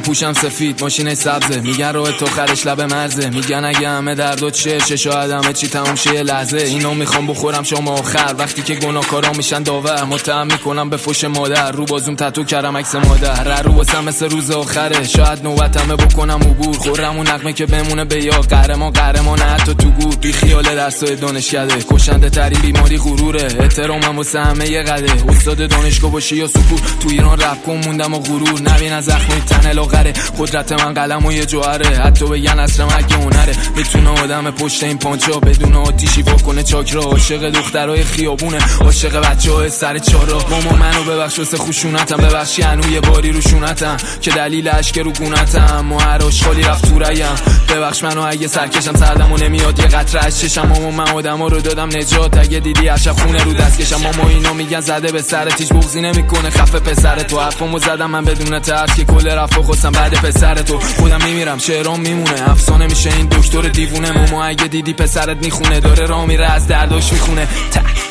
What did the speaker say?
پوشم سفید ماشین سبزه، میگن روح تو خرش لب مرزه، میگن اگه همه دردت چه شاید همه چی تموم شه یه لحظه. اینو میخوام بخورم شما آخر وقتی که گناهکارا میشن داور، متهم میکنم به فوش مادر، رو بازوم تتو کردم عکس مادر، رو واسم مثل روز آخره، شاید نوبتمه بکنم عبور، خورم اون نغمه که بمونه به یاد، قهرمان حتی تو گور، بی خیال درسای دانشکده، کشنده ترین بیماری غروره، احترامم واسه همه یه قده، استاد دانشگاه باشی یا سکور، تو ایران رپ کن موندم و غرور، نبینن زخمای تن لاغره، قدرت من قلم و یه جوهره، حتی بگن اصلا مگه هنره، میتونه آدم پشت این پانچا بدون آتیشی بکنه چاکرا، عاشق دخترای خیابونه، عاشق بچهای سر چارا، ماما منو ببخش واسه خشونتم، ببخشی هنوز یه باری روشونتم که دلیل اشک رو گونتم، ما هر آشغالی رفت تو ریم، ببخش منو اگه سرکشم سردمو نمیاد یه قطره از چشم، ماما من آدما رو دادم نجات، اگه دیدی عشق خونه رو دستکشم، ماما اینا میگن زده به سرت هیچ بغضی نمیکنه، خفه پسر تو، حرفمو زدم من بدون ترس که کل رفت خواستم بعد پسر تو، خودم میمیرم شعرام میمونه، افسانه میشه این دکتر دیوونه، ماما اگه دیدی پسرت میخونه، داره راه میره از درداش میخونه.